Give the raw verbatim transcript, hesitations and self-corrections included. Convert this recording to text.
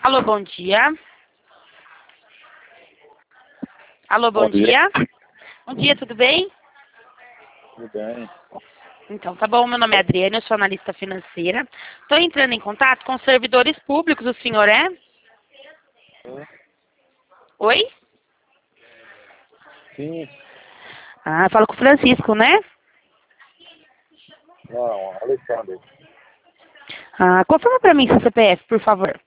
Alô, bom dia. Alô, bom, Bom dia. dia. Bom dia, tudo bem? Tudo bem. Então, tá bom. Meu nome é Adriana, eu sou analista financeira. Estou entrando em contato com os servidores públicos. O senhor é? Sim. Oi? Sim. Ah, falo com o Francisco, né? Não, Alexandre. Ah, confirma para mim seu C P F, por favor.